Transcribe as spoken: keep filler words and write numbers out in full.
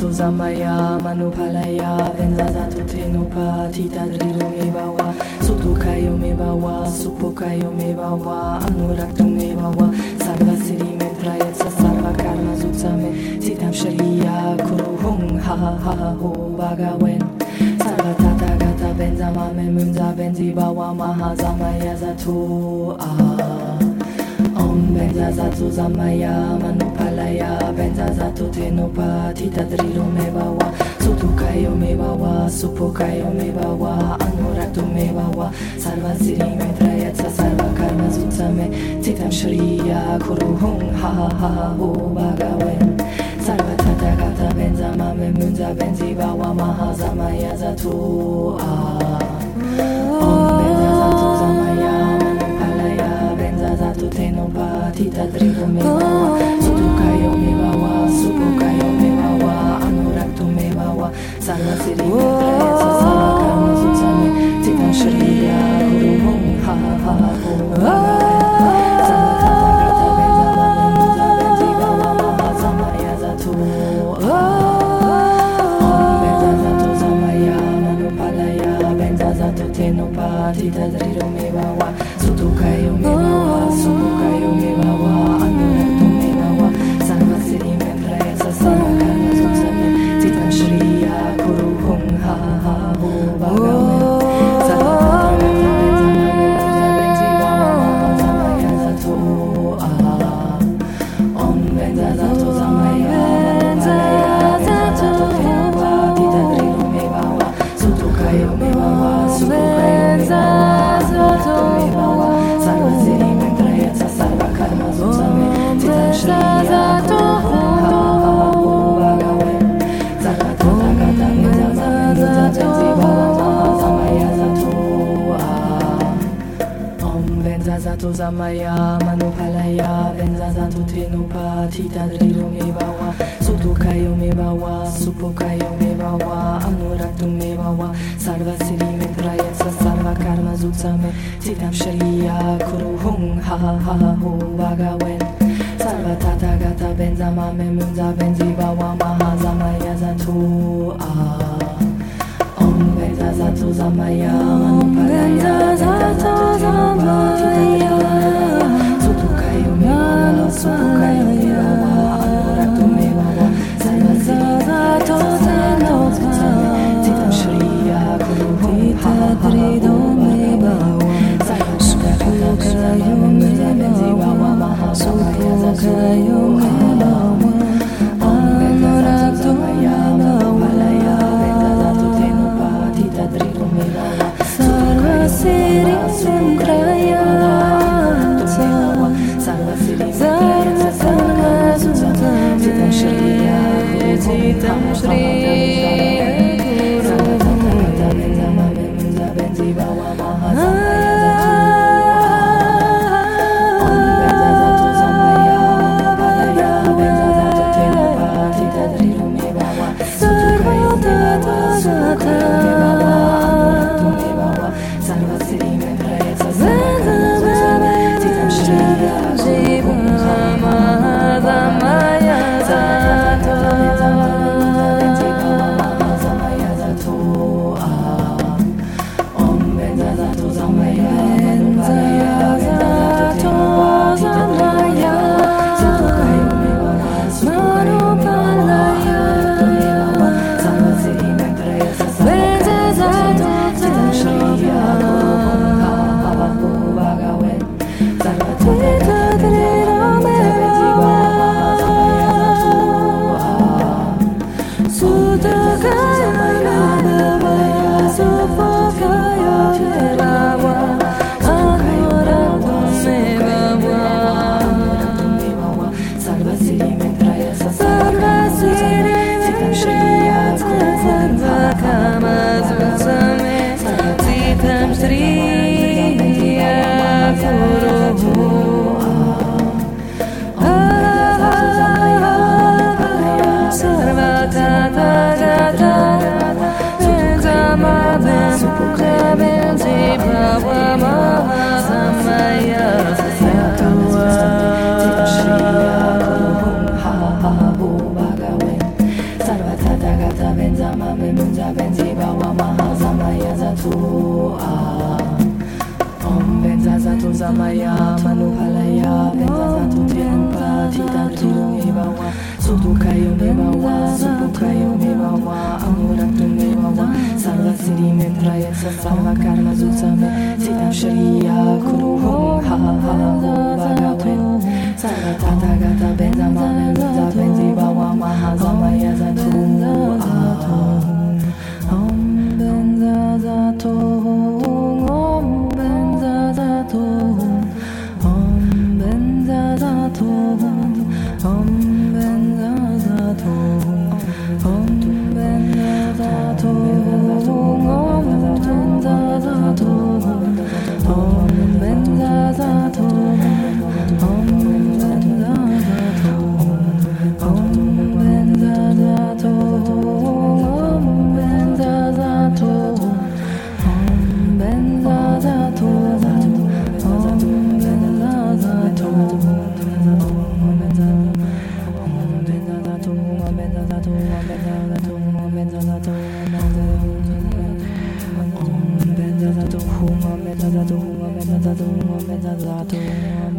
zato zamaya manupalaya venzazato tenupa titadriru mebawa sutukayo mebawa supokayo mebawa anuraktu mebawa sarva siri metrayatsa sarva karma zutsame titam shriya kuruhum ha ha ha ho bagawen sarva tata gata benzama me munza benzi bawa mahazamaya zato ah Om benza zato zamaya manupalaya benza zato tenupa titadriru mebawa sutukayo mebawa supokayo mebawa anuraktu mebawa sarva siri metrayatsa sarva karma zutsame titam shriya kuruhum ha ha ha ho bagawen sarva tata gata benza mame munza benzi bawa mahazamaya zato ah Om benza zato zamaya manupalaya benza zato tenupa titadriru mebawa sutukayo mebawa supokayo mebawa anuraktu mebawa sarva siri metrayatsa sarva karma zutsame titam shriya kuruhum ha ha ha ho bagawen sarva tata gata benza mame munza benzi bawa mahazamaya zato Om benza zato zamaya manupalaya benza zato tenupa titadriru mebawa sutukayo mebawa supokayo mebawa anuraktu mebawa sarva siri metrayatsa sarva karma zutsame titam shriya kuruhum ha ha ha ho bagawen sarva tata gata benza mame munza benzi bawa mahazamaya zato ah Om benza zato zamaya manupalaya benza zato tenupa titadriru mebawa sutukayo mebawa supokayo mebawa anuraktu mebawa sarva siri metrayatsa sarva karma zutsame titam shriya kuruhum ha ha ha ho bagawen sarva tata gata benza mame munza benzi bawa mahazamaya zato ah Om benza zato zamaya manupalaya benza zato tenupa titadriru mebawa sutukayo mebawa supokayo mebawa anuraktu mebawa sarva siri metrayatsa sarva karma zutsame titam shriya kuruhum ha ha ha ho bagawen sarva tata gata benza mame munza benzi bawa mahazamaya zato ah Om benza zato zamaya manupalaya benza zato tenupa titadriru mebawa sutukayo mebawa supokayo mebawa anuraktu mebawa sarva siri metrayatsa sarva karma zutsame titam shriya kuruhum ha ha ha ho bagawen sarva tata gata benza mame munza benzi bawa mahazamaya zato Om benza zato zamaya manupalaya benza zato tenupa titadriru mebawa sarva siri metrayatsa sarva siri metrayatsa sarva karma zutsame titam shriya titam shriya sarva tata gata benza mame munza benzi bawa mahazamaya zato Om benza zato zamaya manupalaya benza zato tenupa titadriru mebawa sutukayo mebawa supokayo mebawa anuraktu mebawa sarva siri metrayatsa sarva karma zutsame titam shriya kuruhum ha ha ha ho bagawen sarva tata gata benza mame munza benzi bawa mahazamaya zato ah Om benza zato zamaya manupalaya benza zato tenupa titadriru mebawa sutukayo mebawa supokayo mebawa anuraktu mebawa sarva siri metrayatsa sarva karma zutsame titam shriya kuruhum ha ha ha ho bagawen sarva tata gata benza mame munza benzi bawa mahazamaya zato ah sutukayo mebawa supokayo mebawa anuraktu mebawa sarva siri metrayatsa sarva siri titam shriya kuruhum ha sarva ha ha ho karma zutsame titam shriya kuruhum sarva tata gata gata benza mame munza benzi bawa mahazamaya zatu Om benza zatu zamaya manupalaya benza zatu tiempa tita trilu bawa sutukayo mebawa sutukayo mebawa amuratu mebawa sarva siddhi me prayasa sarva karma zutsame sitam shriya kuru hum ha ha hum bhagavan sarva tata gata benza mame munza benzi bawa mahazamaya zatu Om benza zatu Om benza zatu Om benza zatu Om benza zatu Om benza zatu Om benza zatu Om benza zatu Om benza zatu Om benza zatu Om benza zatu Om benza zatu Om benza zatu